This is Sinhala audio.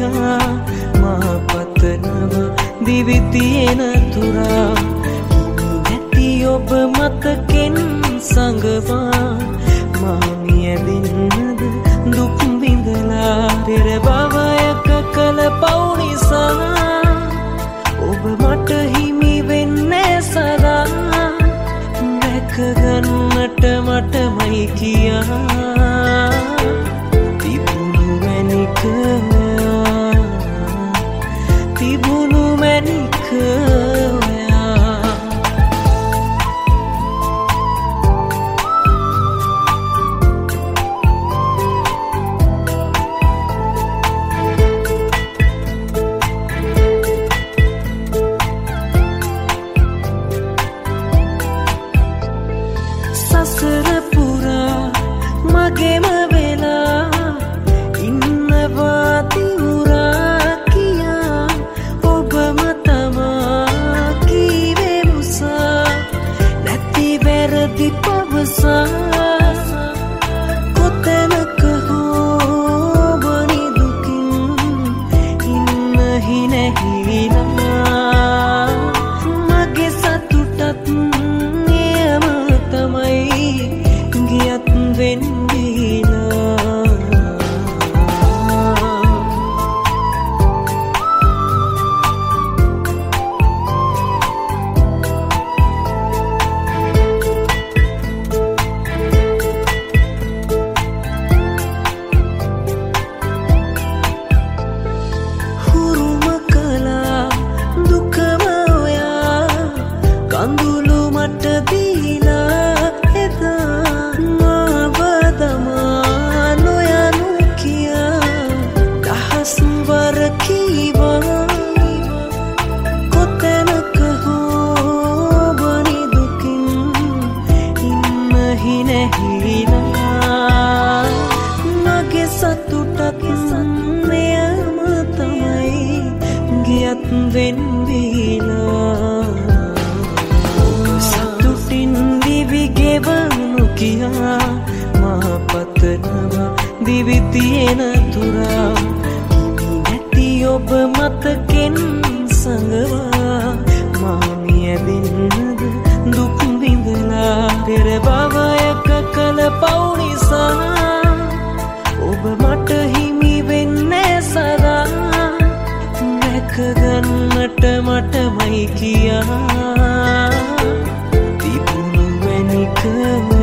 කියා මා පතනවා දිවි තියෙන තුරා නැති ඔබ මතකෙන් සංගවා මා මියැදෙන්නද දුක් විඳලා පෙර භවයක කළ පව් නිසා ඔබ මට හිමි වෙන්නේ සදා දැක ගන්නට මටමයි කියා තිබුණු මැනික තිබුණු මැනික සසර පුරා මගේම වෙලා ඉන්නවා තිවුරා කියා ඔබම තමා කීවේ මුසා නැති වැරදි පවසා කොතැනක හෝ බනි දුකින් ඉන්න හිනැහිලා මගේ සතුටත් ගියත් වෙන්නේලා හුරුම කලා දුකම ඔයා කඳුළු මට දීලා කොතැනක හෝ බනි දුකින් ඉන්න හිනැහිලා මගේ සතුටත් මෙයම තමයි ගියත් වෙන්වීලා සතුටින් දිවි ගෙවනු කියා මා පතනවා දිවි තියෙන තුරා ඔබ මතකෙන් සංගවා මා මියැදෙන්නද දුක් විඳලා පෙර භවයක කළ පව් නිසා ඔබ මට හිමි වෙන්නේ සදා දැක ගන්නට මටමයි කියා තිබුණු මැනික